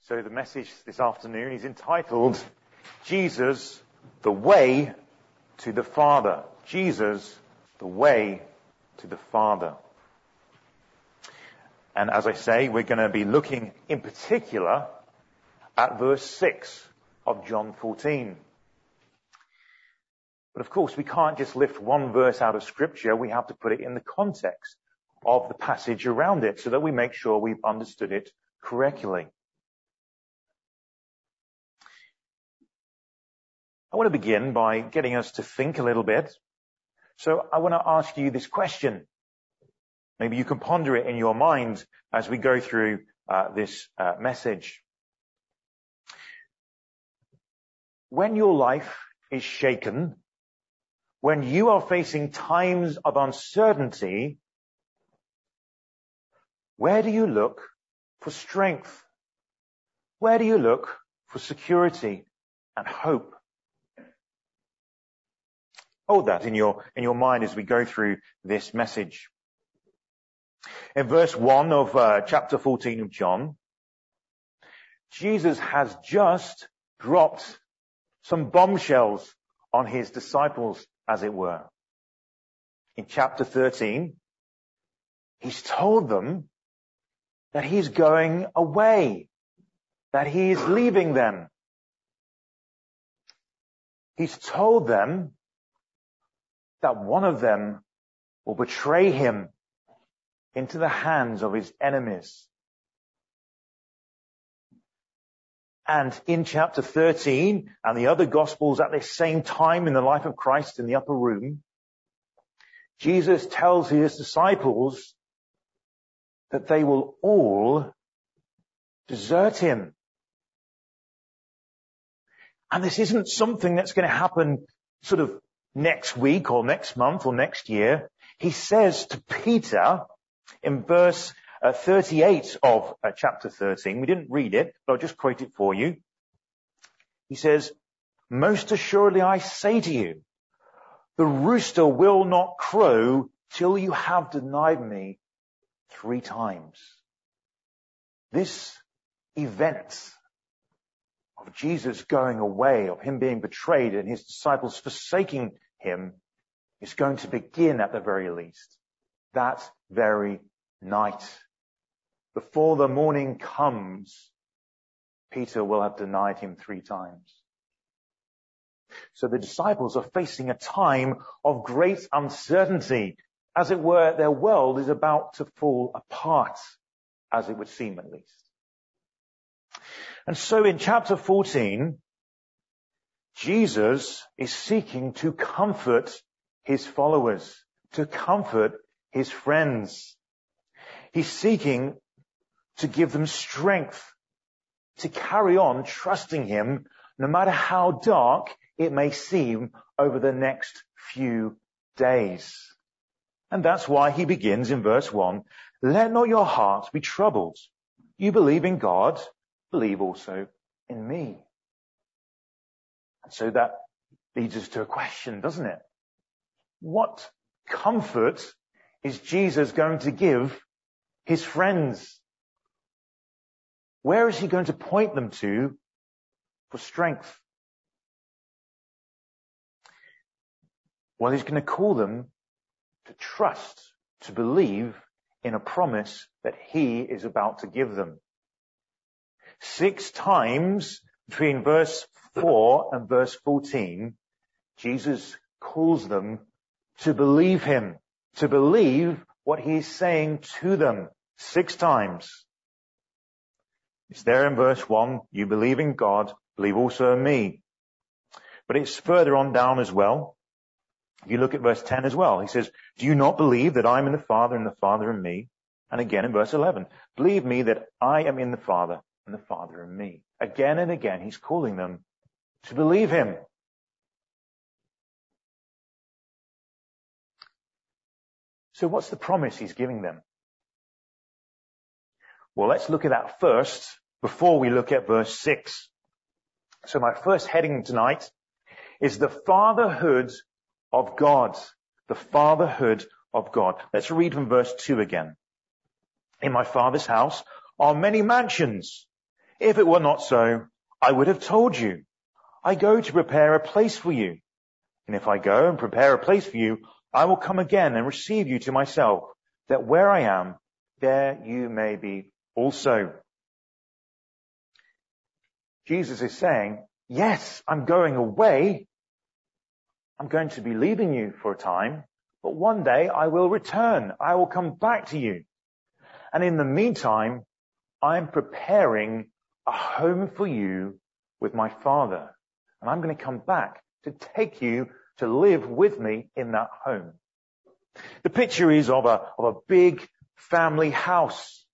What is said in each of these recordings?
So the message this afternoon is entitled, Jesus, the Way to the Father. Jesus, the Way to the Father. And as I say, we're going to be looking in particular at verse 6 of John 14. But of course, we can't just lift one verse out of Scripture. We have to put it in the context of the passage around it so that we make sure we've understood it correctly. I want to begin by getting us to think a little bit. So I want to ask you this question. Maybe you can ponder it in your mind as we go through this message. When your life is shaken, when you are facing times of uncertainty, where do you look for strength? Where do you look for security and hope? Hold that in your mind as we go through this message. In verse 1 of chapter 14 of John, Jesus has just dropped some bombshells on his disciples, as it were. In chapter 13, he's told them that he's going away, that he is leaving them. He's told them that one of them will betray him into the hands of his enemies. And in chapter 13 and the other Gospels at this same time in the life of Christ in the upper room, Jesus tells his disciples that they will all desert him. And this isn't something that's going to happen sort of next week or next month or next year. He says to Peter in verse 38 of chapter 13, we didn't read it, but I'll just quote it for you. He says, "Most assuredly I say to you, the rooster will not crow till you have denied me 3 times. This event of Jesus going away, of him being betrayed and his disciples forsaking him, is going to begin at the very least that very night. Before the morning comes, Peter will have denied him 3 times. So the disciples are facing a time of great uncertainty. As it were, their world is about to fall apart, as it would seem at least. And so in chapter 14, Jesus is seeking to comfort his followers, to comfort his friends. He's seeking to give them strength to carry on trusting him, no matter how dark it may seem over the next few days. And that's why he begins in verse 1, "Let not your heart be troubled. You believe in God, believe also in me." And so that leads us to a question, doesn't it? What comfort is Jesus going to give his friends? Where is he going to point them to for strength? Well, he's going to call them to trust, to believe in a promise that he is about to give them. 6 times between verse 4 and verse 14, Jesus calls them to believe him, to believe what he is saying to them. 6 times. It's there in verse 1, "You believe in God, believe also in me." But it's further on down as well. If you look at verse 10 as well, he says, "Do you not believe that I am in the Father and the Father in me?" And again in verse 11, "Believe me that I am in the Father and the Father in me." Again and again, he's calling them to believe him. So what's the promise he's giving them? Well, let's look at that first before we look at verse 6. So my first heading tonight is the fatherhood of God. The fatherhood of God. Let's read from verse 2 again. "In my Father's house are many mansions. If it were not so, I would have told you. I go to prepare a place for you. And if I go and prepare a place for you, I will come again and receive you to myself, that where I am, there you may be also. Jesus is saying, yes, I'm going away. I'm going to be leaving you for a time, but one day I will return. I will come back to you. And in the meantime, I'm preparing a home for you with my Father. And I'm going to come back to take you to live with me in that home. The picture is of a big family house.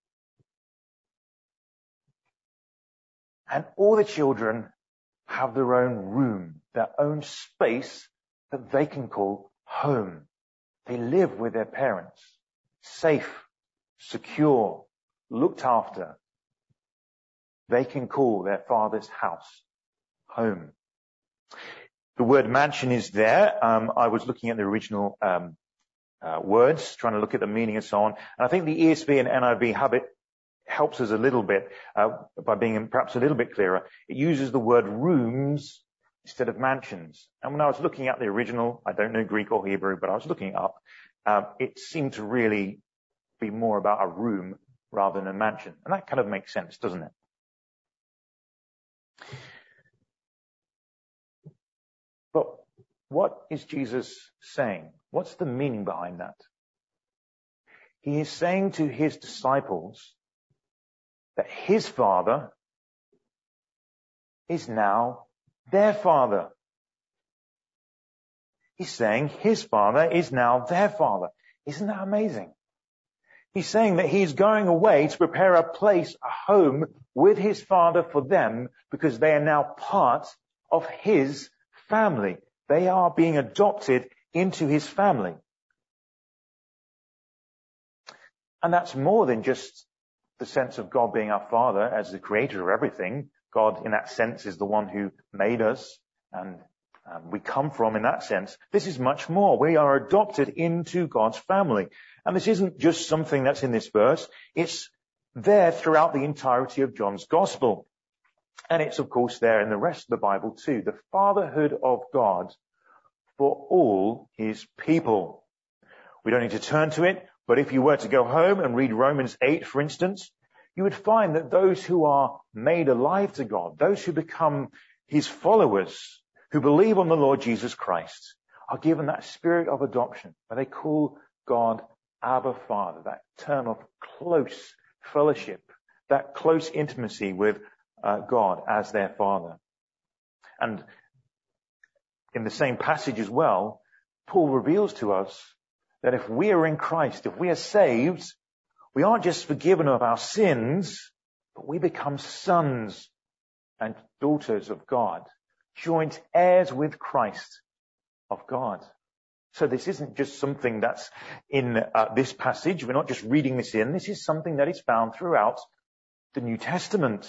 And all the children have their own room, their own space that they can call home. They live with their parents, safe, secure, looked after. They can call their father's house home. The word mansion is there. I was looking at the original words, trying to look at the meaning and so on. And I think the ESV and NIV have it, helps us a little bit by being perhaps a little bit clearer. It uses the word rooms instead of mansions. And when I was looking at the original, I don't know Greek or Hebrew, but I was looking it up, it seemed to really be more about a room rather than a mansion. And that kind of makes sense, doesn't it? But what is Jesus saying? What's the meaning behind that? He is saying to his disciples that his Father is now their Father. He's saying his Father is now their Father. Isn't that amazing? He's saying that he's going away to prepare a place, a home with his Father for them because they are now part of his family. They are being adopted into his family. And that's more than just the sense of God being our Father as the creator of everything. God, in that sense, is the one who made us and we come from in that sense. This is much more. We are adopted into God's family. And this isn't just something that's in this verse. It's there throughout the entirety of John's Gospel. And it's, of course, there in the rest of the Bible too. The fatherhood of God for all his people. We don't need to turn to it, but if you were to go home and read Romans 8, for instance, you would find that those who are made alive to God, those who become his followers, who believe on the Lord Jesus Christ, are given that spirit of adoption, where they call God Abba Father, that term of close fellowship, that close intimacy with God as their Father. And in the same passage as well, Paul reveals to us that if we are in Christ, if we are saved, we aren't just forgiven of our sins, but we become sons and daughters of God, joint heirs with Christ of God. So this isn't just something that's in this passage. We're not just reading this in. This is something that is found throughout the New Testament.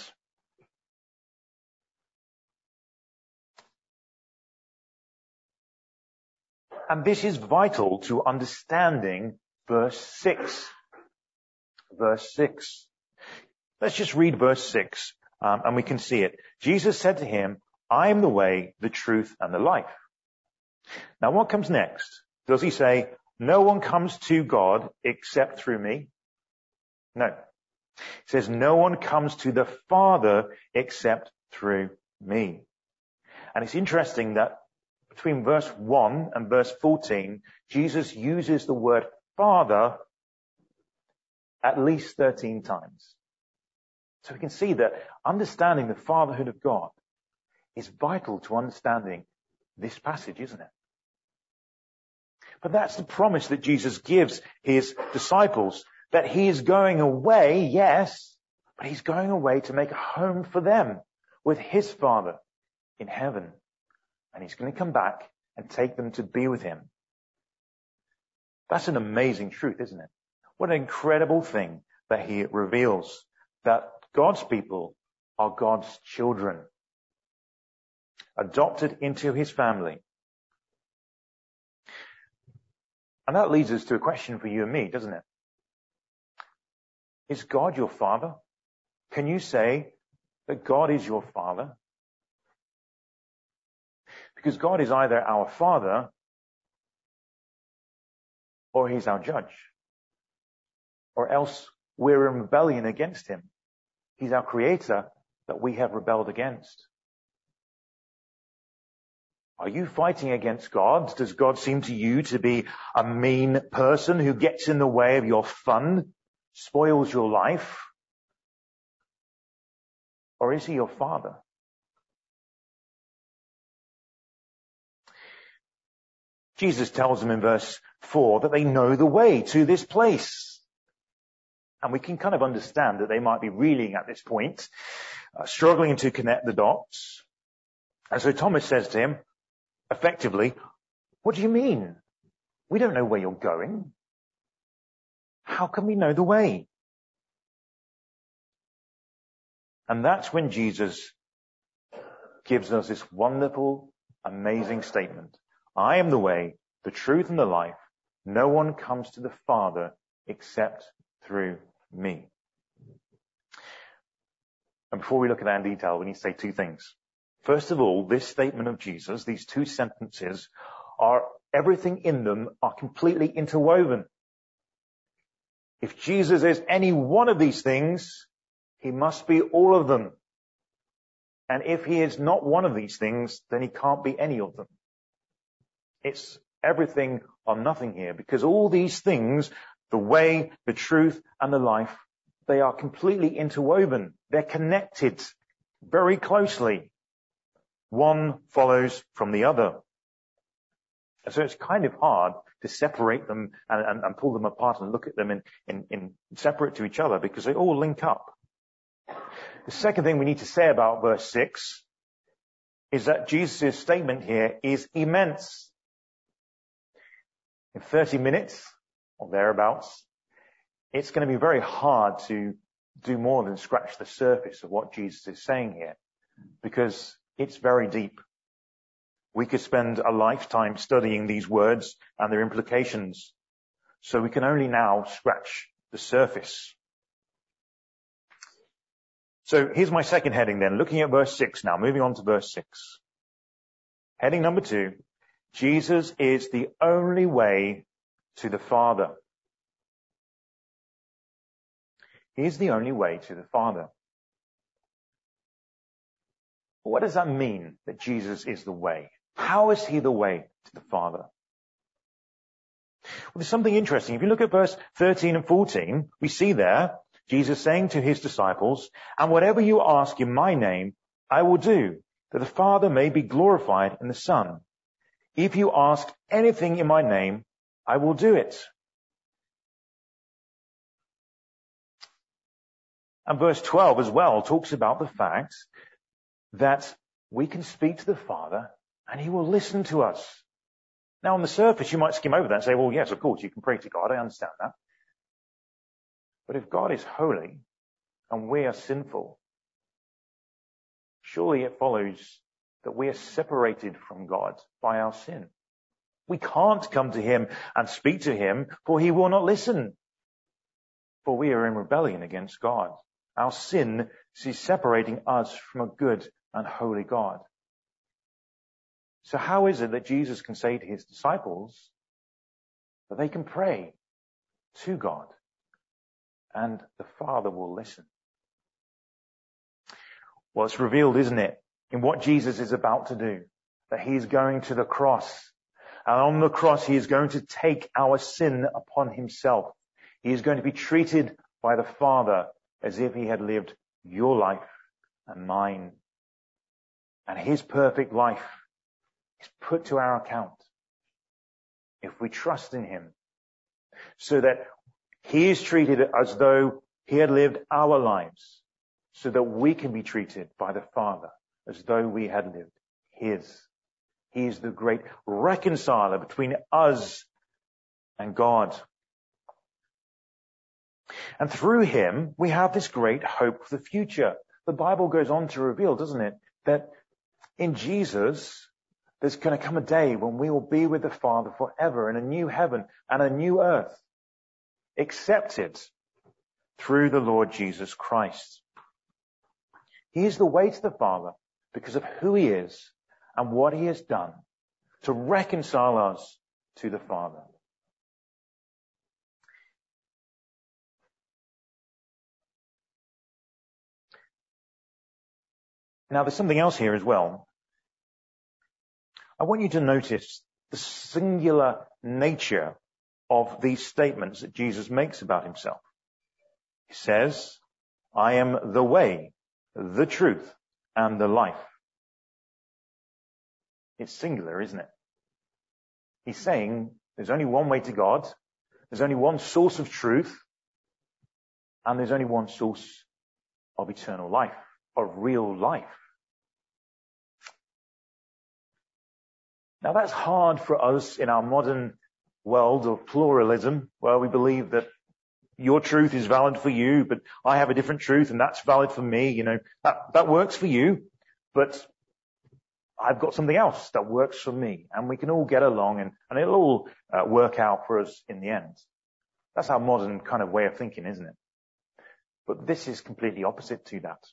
And this is vital to understanding verse 6. Verse 6. Let's just read verse 6, and we can see it. Jesus said to him, I am the way, the truth, and the life. Now what comes next? Does he say, no one comes to God except through me? No. He says, no one comes to the Father except through me. And it's interesting that between verse 1 and verse 14, Jesus uses the word Father at least 13 times. So we can see that understanding the fatherhood of God is vital to understanding this passage, isn't it? But that's the promise that Jesus gives his disciples, that he is going away, yes, but he's going away to make a home for them with his Father in heaven. And he's going to come back and take them to be with him. That's an amazing truth, isn't it? What an incredible thing that he reveals, that God's people are God's children, adopted into his family. And that leads us to a question for you and me, doesn't it? Is God your Father? Can you say that God is your Father? Because God is either our Father or He's our judge. Or else we're in rebellion against Him. He's our Creator that we have rebelled against. Are you fighting against God? Does God seem to you to be a mean person who gets in the way of your fun, spoils your life? Or is He your Father? Jesus tells them in verse 4 that they know the way to this place. And we can kind of understand that they might be reeling at this point, struggling to connect the dots. And so Thomas says to him, effectively, what do you mean? We don't know where you're going. How can we know the way? And that's when Jesus gives us this wonderful, amazing statement. I am the way, the truth, and the life. No one comes to the Father except through me. And before we look at that in detail, we need to say two things. First of all, this statement of Jesus, these two sentences, everything in them are completely interwoven. If Jesus is any one of these things, He must be all of them. And if He is not one of these things, then He can't be any of them. It's everything or nothing here, because all these things, the way, the truth, and the life, they are completely interwoven. They're connected very closely. One follows from the other. And so it's kind of hard to separate them and pull them apart and look at them in separate to each other, because they all link up. The second thing we need to say about verse 6 is that Jesus' statement here is immense. In 30 minutes or thereabouts, it's going to be very hard to do more than scratch the surface of what Jesus is saying here, because it's very deep. We could spend a lifetime studying these words and their implications, so we can only now scratch the surface. So here's my second heading then, looking at verse 6 now, moving on to verse 6. Heading number 2, Jesus is the only way to the Father. He is the only way to the Father. What does that mean, that Jesus is the way? How is He the way to the Father? Well, there's something interesting. If you look at verse 13 and 14, we see there Jesus saying to His disciples, and whatever you ask in my name, I will do, that the Father may be glorified in the Son. If you ask anything in my name, I will do it. And verse 12 as well talks about the fact that we can speak to the Father and He will listen to us. Now, on the surface, you might skim over that and say, well, yes, of course, you can pray to God. I understand that. But if God is holy and we are sinful, surely it follows that we are separated from God by our sin. We can't come to Him and speak to Him, for He will not listen. For we are in rebellion against God. Our sin is separating us from a good and holy God. So how is it that Jesus can say to His disciples that they can pray to God and the Father will listen? Well, it's revealed, isn't it, in what Jesus is about to do, that He is going to the cross. And on the cross, He is going to take our sin upon Himself. He is going to be treated by the Father as if He had lived your life and mine. And His perfect life is put to our account if we trust in Him, so that He is treated as though He had lived our lives, so that we can be treated by the Father as though we had lived His. He is the great reconciler between us and God. And through Him, we have this great hope for the future. The Bible goes on to reveal, doesn't it, that in Jesus, there's going to come a day when we will be with the Father forever in a new heaven and a new earth, accepted through the Lord Jesus Christ. He is the way to the Father because of who he is and what he has done to reconcile us to the Father. Now, there's something else here as well. I want you to notice the singular nature of these statements that Jesus makes about himself. He says, I am the way, the truth, and the life. It's singular, isn't it? He's saying there's only one way to God, there's only one source of truth, and there's only one source of eternal life, of real life. Now that's hard for us in our modern world of pluralism, where we believe that your truth is valid for you, but I have a different truth and that's valid for me. You know, that works for you, but I've got something else that works for me, and we can all get along and it'll all work out for us in the end. That's our modern kind of way of thinking, isn't it? But this is completely opposite to that.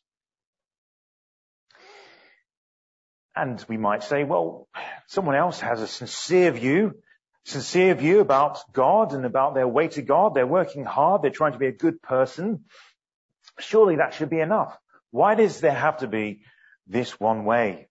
And we might say, well, someone else has a sincere view about God and about their way to God. They're working hard. They're trying to be a good person. Surely that should be enough. Why does there have to be this one way?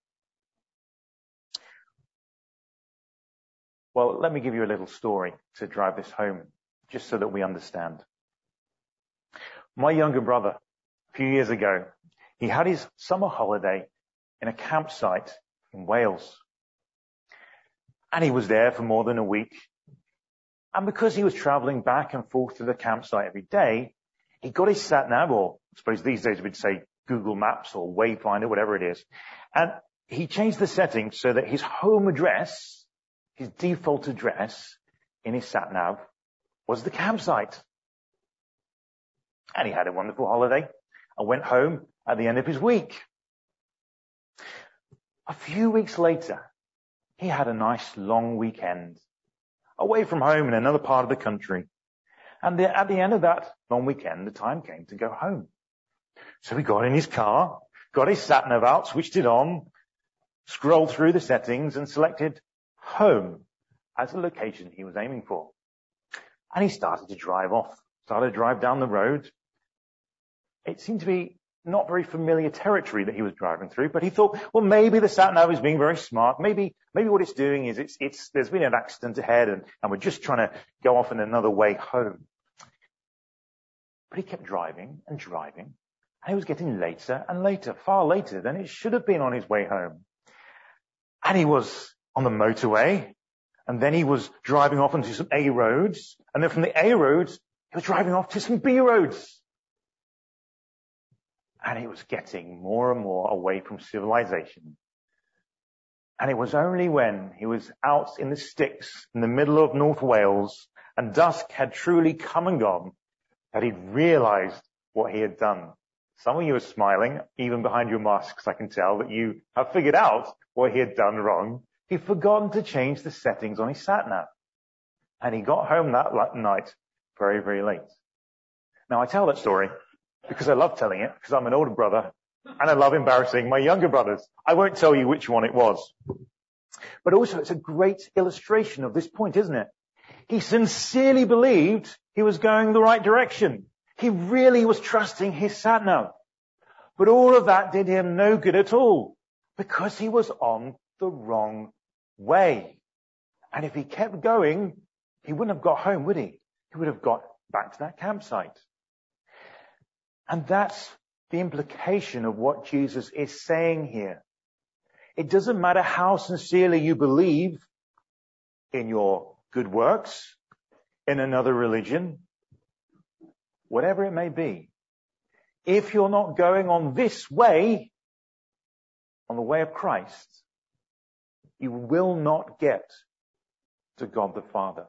Well, let me give you a little story to drive this home, just so that we understand. My younger brother, a few years ago, he had his summer holiday in a campsite in Wales. And he was there for more than a week. And because he was traveling back and forth to the campsite every day, he got his sat-nav, or I suppose these days we'd say Google Maps or Wayfinder, whatever it is. And he changed the settings so that his home address, his default address in his sat-nav, was the campsite. And he had a wonderful holiday and went home at the end of his week. A few weeks later, he had a nice long weekend away from home in another part of the country. And at the end of that long weekend, the time came to go home. So he got in his car, got his sat-nav out, switched it on, scrolled through the settings and selected home as the location he was aiming for. And he started to drive down the road. It seemed to be not very familiar territory that he was driving through, but he thought, well, maybe the sat-nav is being very smart. Maybe what it's doing is there's been an accident ahead and we're just trying to go off in another way home. But he kept driving and driving, and he was getting later and later, far later than it should have been on his way home. And he was on the motorway, and then he was driving off onto some A roads, and then from the A roads, he was driving off to some B roads. And he was getting more and more away from civilization. And it was only when he was out in the sticks in the middle of North Wales and dusk had truly come and gone that he realized what he had done. Some of you are smiling, even behind your masks. I can tell that you have figured out what he had done wrong. He'd forgotten to change the settings on his sat-nav. And he got home that night very, very late. Now, I tell that story because I love telling it, because I'm an older brother, and I love embarrassing my younger brothers. I won't tell you which one it was. But also, it's a great illustration of this point, isn't it? He sincerely believed he was going the right direction. He really was trusting his sat-nav. But all of that did him no good at all, because he was on the wrong way. And if he kept going, he wouldn't have got home, would he? He would have got back to that campsite. And that's the implication of what Jesus is saying here. It doesn't matter how sincerely you believe in your good works, in another religion, whatever it may be. If you're not going on this way, on the way of Christ, you will not get to God the Father.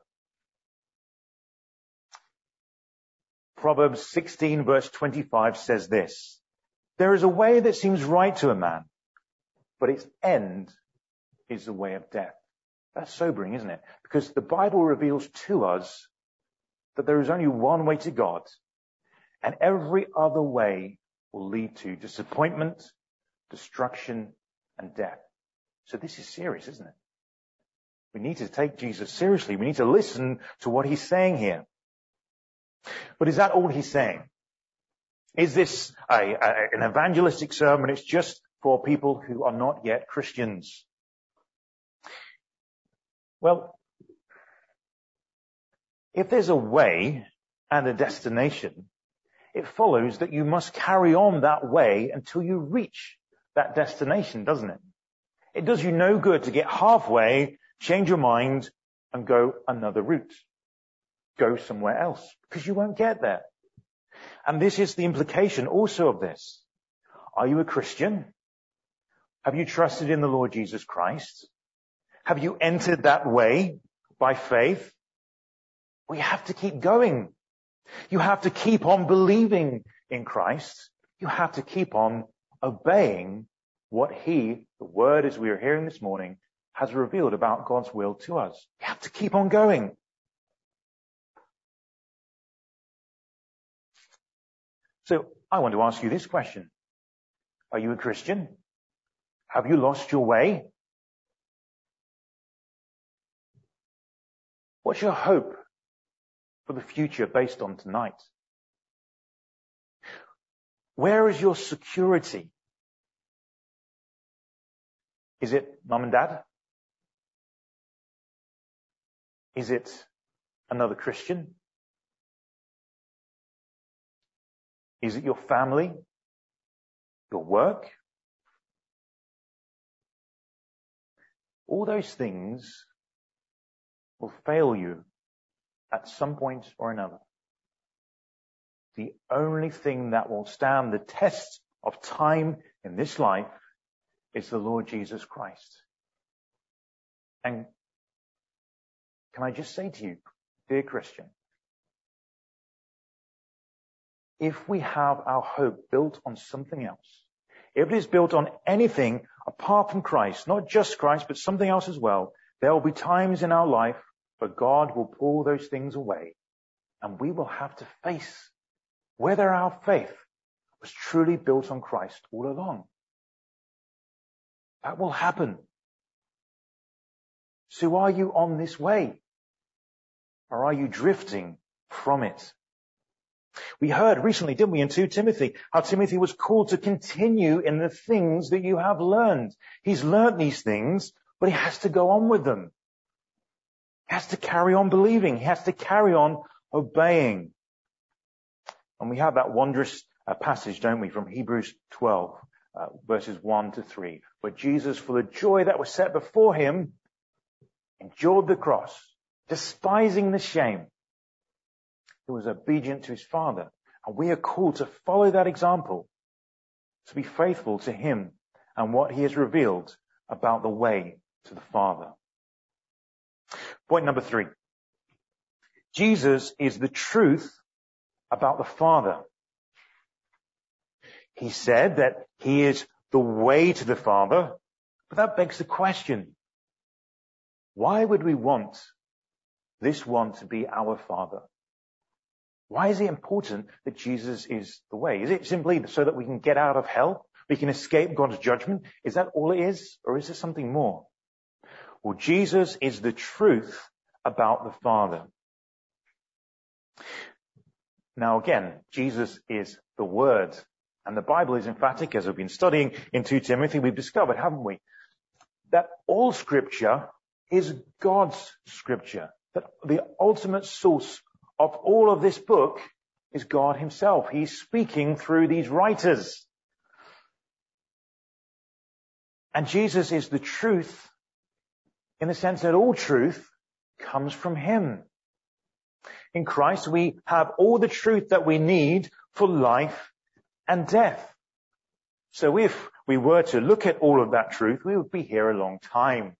Proverbs 16 verse 25 says this: there is a way that seems right to a man, but its end is the way of death. That's sobering, isn't it? Because the Bible reveals to us that there is only one way to God, and every other way will lead to disappointment, destruction, and death. So this is serious, isn't it? We need to take Jesus seriously. We need to listen to what he's saying here. But is that all he's saying? Is this an evangelistic sermon? It's just for people who are not yet Christians. Well, if there's a way and a destination, it follows that you must carry on that way until you reach that destination, doesn't it? It does you no good to get halfway, change your mind, and go another route. Go somewhere else, because you won't get there. And this is the implication also of this. Are you a Christian? Have you trusted in the Lord Jesus Christ? Have you entered that way by faith? We have to keep going. You have to keep on believing in Christ. You have to keep on obeying what the word as we are hearing this morning, has revealed about God's will to us. You have to keep on going. So I want to ask you this question. Are you a Christian? Have you lost your way? What's your hope for the future based on tonight? Where is your security? Is it mum and dad? Is it another Christian? Is it your family? Your work? All those things will fail you at some point or another. The only thing that will stand the test of time in this life is the Lord Jesus Christ. And can I just say to you, dear Christian, if we have our hope built on something else, if it is built on anything apart from Christ, not just Christ, but something else as well, there will be times in our life where God will pull those things away, and we will have to face whether our faith was truly built on Christ all along. That will happen. So are you on this way? Or are you drifting from it? We heard recently, didn't we, in 2 Timothy, how Timothy was called to continue in the things that you have learned. He's learned these things, but he has to go on with them. He has to carry on believing. He has to carry on obeying. And we have that wondrous passage, don't we, from Hebrews 12, verses 1 to 3, where Jesus, for the joy that was set before him, endured the cross, despising the shame. He was obedient to his Father. And we are called to follow that example, to be faithful to him and what he has revealed about the way to the Father. Point number 3. Jesus is the truth about the Father. He said that he is the way to the Father, but that begs the question, why would we want this one to be our Father? Why is it important that Jesus is the way? Is it simply so that we can get out of hell? We can escape God's judgment? Is that all it is? Or is there something more? Well, Jesus is the truth about the Father. Now again, Jesus is the Word. And the Bible is emphatic, as we've been studying in 2 Timothy, we've discovered, haven't we, that all Scripture is God's Scripture. That the ultimate source of all of this book is God himself. He's speaking through these writers. And Jesus is the truth in the sense that all truth comes from him. In Christ, we have all the truth that we need for life and death. So if we were to look at all of that truth, we would be here a long time.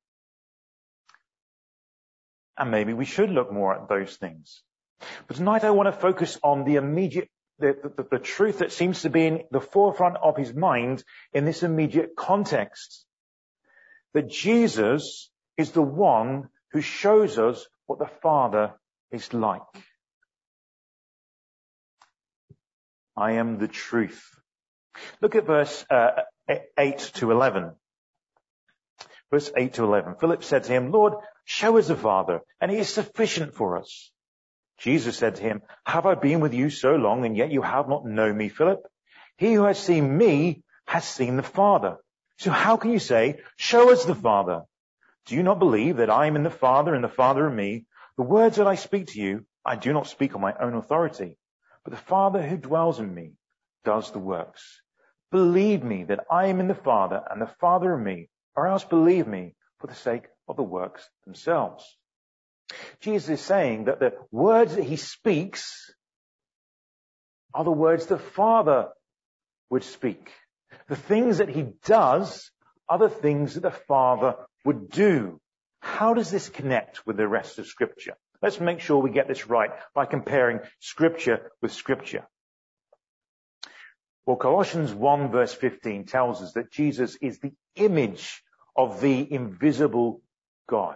And maybe we should look more at those things. But tonight I want to focus on the immediate, the truth that seems to be in the forefront of his mind in this immediate context. That Jesus is the one who shows us what the Father is like. I am the truth. Look at verse 8 to 11. Verse 8 to 11. Philip said to him, Lord, show us the Father, and it is sufficient for us. Jesus said to him, have I been with you so long, and yet you have not known me, Philip? He who has seen me has seen the Father. So how can you say, show us the Father? Do you not believe that I am in the Father and the Father in me? The words that I speak to you, I do not speak on my own authority, but the Father who dwells in me does the works. Believe me that I am in the Father and the Father in me, or else believe me for the sake of the works themselves. Jesus is saying that the words that he speaks are the words the Father would speak. The things that he does are the things that the Father would do. How does this connect with the rest of Scripture? Let's make sure we get this right by comparing Scripture with Scripture. Well, Colossians 1 verse 15 tells us that Jesus is the image of the invisible God.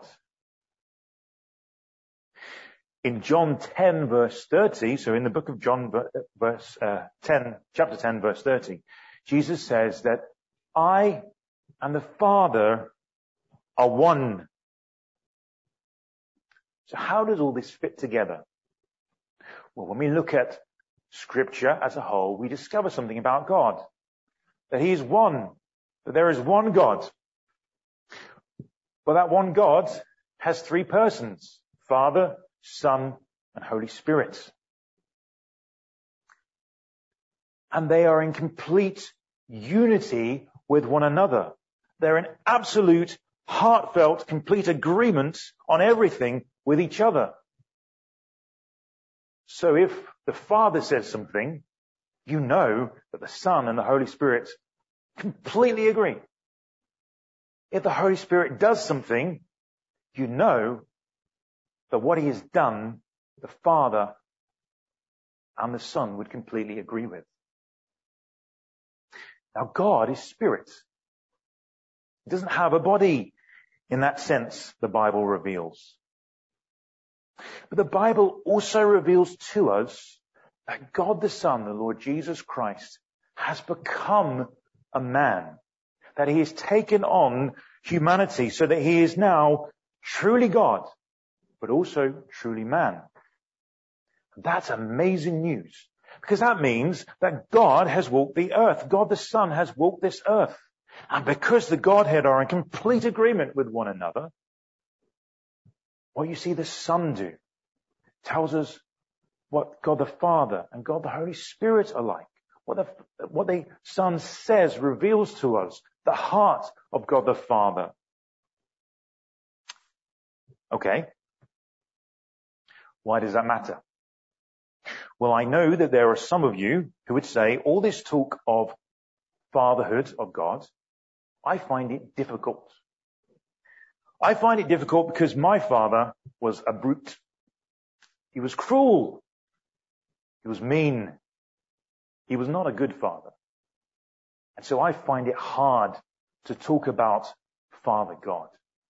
In John 10 verse 30, so in the book of John chapter 10 verse 30, Jesus says that I and the Father are one. So how does all this fit together? Well, when we look at Scripture as a whole, we discover something about God. That he is one. That there is one God. But that one God has three persons. Father, Son, and Holy Spirit. And they are in complete unity with one another. They're in absolute, heartfelt, complete agreement on everything with each other. So if the Father says something, you know that the Son and the Holy Spirit completely agree. If the Holy Spirit does something, you know that what he has done, the Father and the Son would completely agree with. Now, God is spirit. He doesn't have a body in that sense, the Bible reveals. But the Bible also reveals to us that God the Son, the Lord Jesus Christ, has become a man. That he has taken on humanity so that he is now truly God, but also truly man. That's amazing news. Because that means that God has walked the earth. God the Son has walked this earth. And because the Godhead are in complete agreement with one another, what you see the Son do tells us what God the Father and God the Holy Spirit are like. What the Son says reveals to us the heart of God the Father. Okay. Why does that matter? Well, I know that there are some of you who would say all this talk of fatherhood of God, I find it difficult. I find it difficult because my father was a brute. He was cruel. He was mean. He was not a good father. And so I find it hard to talk about Father God.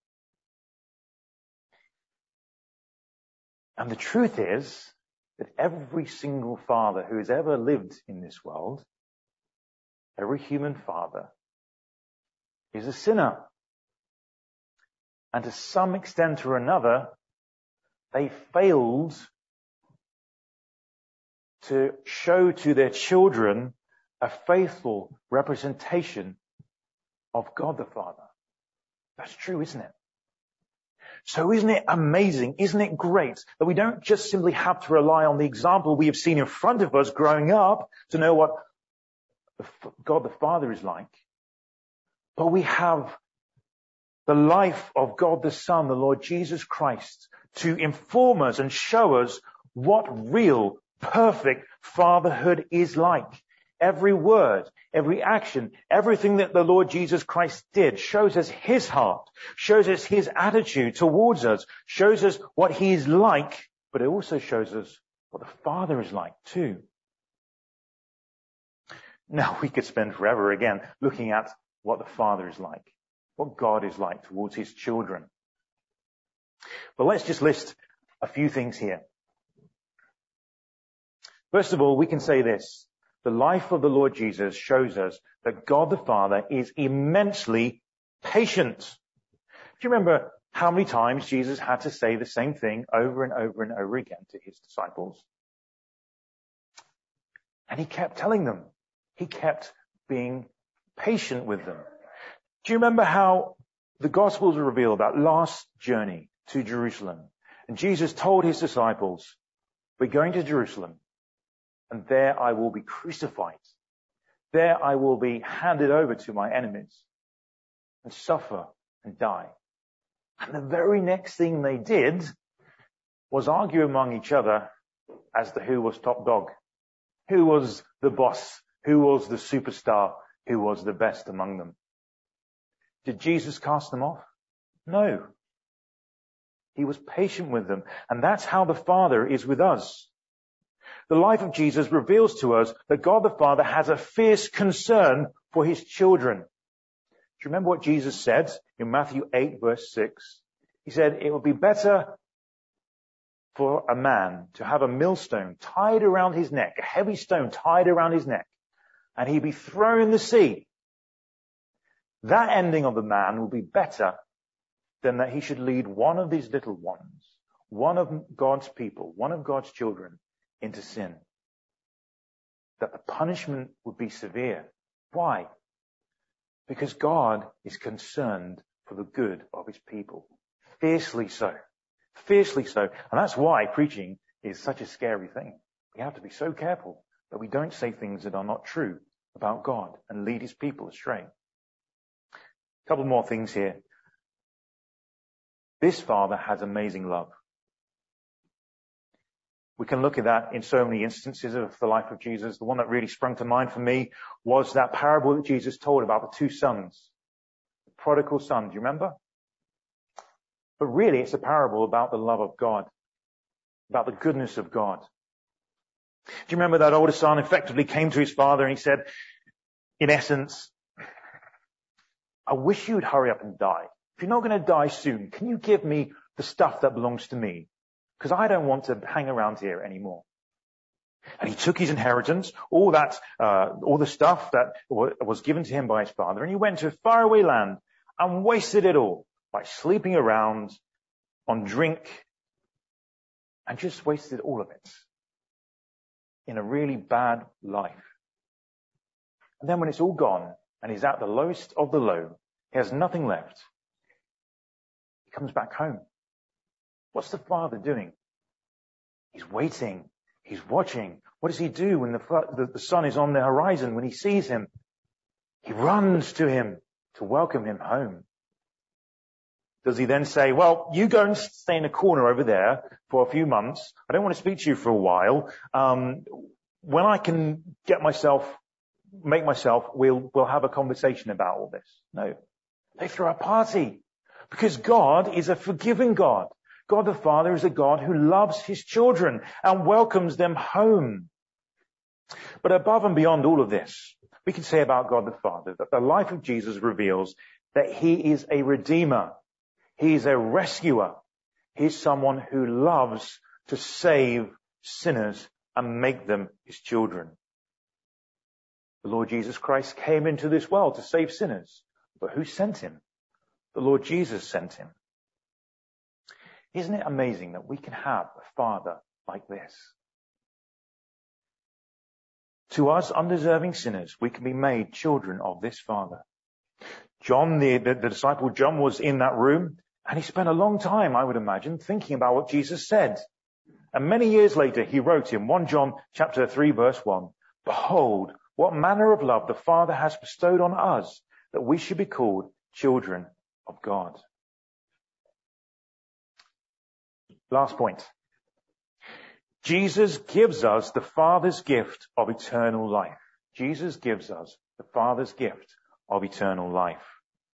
And the truth is that every single father who has ever lived in this world, every human father, is a sinner. And to some extent or another, they failed to show to their children a faithful representation of God the Father. That's true, isn't it? So isn't it amazing? Isn't it great that we don't just simply have to rely on the example we have seen in front of us growing up to know what God the Father is like, but we have the life of God the Son, the Lord Jesus Christ, to inform us and show us what real, perfect fatherhood is like. Every word, every action, everything that the Lord Jesus Christ did shows us his heart, shows us his attitude towards us, shows us what he is like, but it also shows us what the Father is like too. Now we could spend forever again looking at what the Father is like, what God is like towards his children. But let's just list a few things here. First of all, we can say this. the life of the Lord Jesus shows us that God the Father is immensely patient. Do you remember how many times Jesus had to say the same thing over and over and over again to his disciples? And he kept telling them. He kept being patient with them. Do you remember how the Gospels reveal that last journey to Jerusalem? And Jesus told his disciples, we're going to Jerusalem, and there I will be crucified. There I will be handed over to my enemies and suffer and die. And the very next thing they did was argue among each other as to who was top dog, who was the boss, who was the superstar, who was the best among them. Did Jesus cast them off? No. He was patient with them. And that's how the Father is with us. The life of Jesus reveals to us that God the Father has a fierce concern for his children. Do you remember what Jesus said in Matthew 8, verse 6? He said, it would be better for a man to have a millstone tied around his neck, a heavy stone tied around his neck, and he'd be thrown in the sea. That ending of the man will be better than that he should lead one of these little ones, one of God's people, one of God's children, into sin. That the punishment would be severe. Why? Because God is concerned for the good of his people. Fiercely so. Fiercely so. And that's why preaching is such a scary thing. We have to be so careful that we don't say things that are not true about God and lead his people astray. A couple more things here. This Father has amazing love. We can look at that in so many instances of the life of Jesus. The one that really sprung to mind for me was that parable that Jesus told about the two sons, the prodigal son. Do you remember? But really, it's a parable about the love of God, about the goodness of God. Do you remember that older son effectively came to his father and he said, in essence, I wish you'd hurry up and die. If you're not going to die soon, can you give me the stuff that belongs to me? Because I don't want to hang around here anymore. And he took his inheritance, all the stuff that was given to him by his father, and he went to a faraway land and wasted it all by sleeping around on drink and just wasted all of it in a really bad life. And then when it's all gone and he's at the lowest of the low, he has nothing left, he comes back home. What's the father doing? He's waiting. He's watching. What does he do when the sun is on the horizon? When he sees him, he runs to him to welcome him home. Does he then say, well, you go and stay in a corner over there for a few months. I don't want to speak to you for a while. When I can make myself, we'll have a conversation about all this. No. They throw a party because God is a forgiving God. God the Father is a God who loves his children and welcomes them home. But above and beyond all of this, we can say about God the Father that the life of Jesus reveals that he is a redeemer. He is a rescuer. He's someone who loves to save sinners and make them his children. The Lord Jesus Christ came into this world to save sinners. But who sent him? The Lord Jesus sent him. Isn't it amazing that we can have a Father like this? To us undeserving sinners, we can be made children of this Father. John, the disciple John, was in that room, and he spent a long time, I would imagine, thinking about what Jesus said. And many years later, he wrote in 1 John chapter 3, verse 1, "Behold, what manner of love the Father has bestowed on us, that we should be called children of God." Last point. Jesus gives us the Father's gift of eternal life. Jesus gives us the Father's gift of eternal life.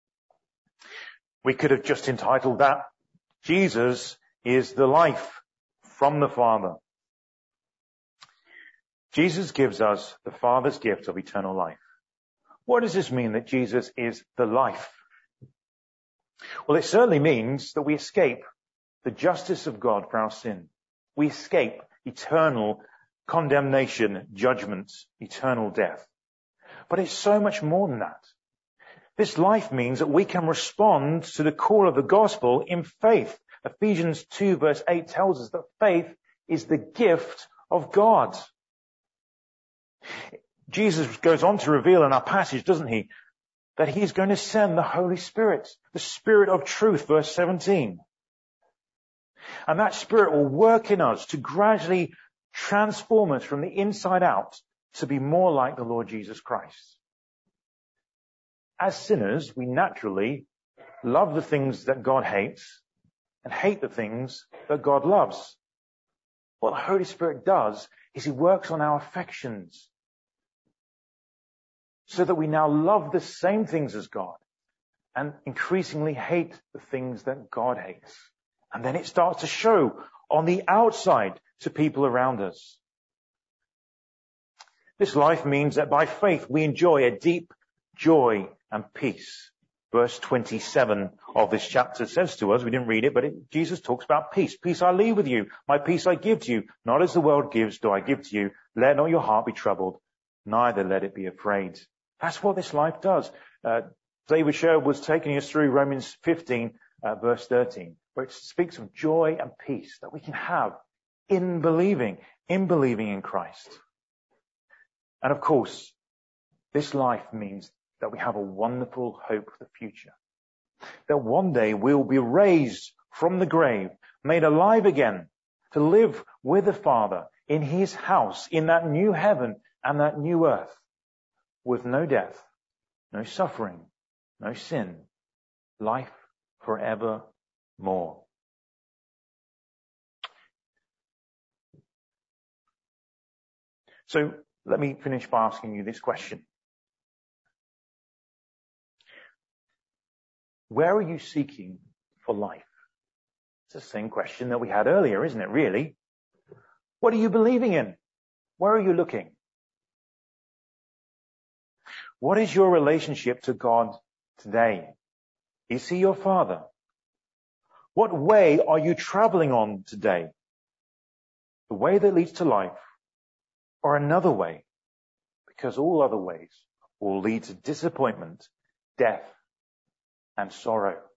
We could have just entitled that, Jesus is the life from the Father. Jesus gives us the Father's gift of eternal life. What does this mean that Jesus is the life? Well, it certainly means that we escape the justice of God for our sin. We escape eternal condemnation, judgment, eternal death. But it's so much more than that. This life means that we can respond to the call of the gospel in faith. Ephesians 2 verse 8 tells us that faith is the gift of God. Jesus goes on to reveal in our passage, doesn't he, that he's going to send the Holy Spirit, the Spirit of truth, verse 17. And that Spirit will work in us to gradually transform us from the inside out to be more like the Lord Jesus Christ. As sinners, we naturally love the things that God hates and hate the things that God loves. What the Holy Spirit does is he works on our affections so that we now love the same things as God and increasingly hate the things that God hates. And then it starts to show on the outside to people around us. This life means that by faith we enjoy a deep joy and peace. Verse 27 of this chapter says to us, we didn't read it, but Jesus talks about peace. Peace I leave with you. My peace I give to you. Not as the world gives do I give to you. Let not your heart be troubled, neither let it be afraid. That's what this life does. David Sherwood was taking us through Romans 15, verse 13, where it speaks of joy and peace that we can have in believing in Christ. And of course, this life means that we have a wonderful hope for the future. That one day we'll be raised from the grave, made alive again, to live with the Father in his house, in that new heaven and that new earth, with no death, no suffering, no sin, life forevermore. So let me finish by asking you this question. Where are you seeking for life? It's the same question that we had earlier, isn't it, really? What are you believing in? Where are you looking? What is your relationship to God today? Is he your Father? What way are you traveling on today? The way that leads to life, or another way? Because all other ways will lead to disappointment, death, and sorrow.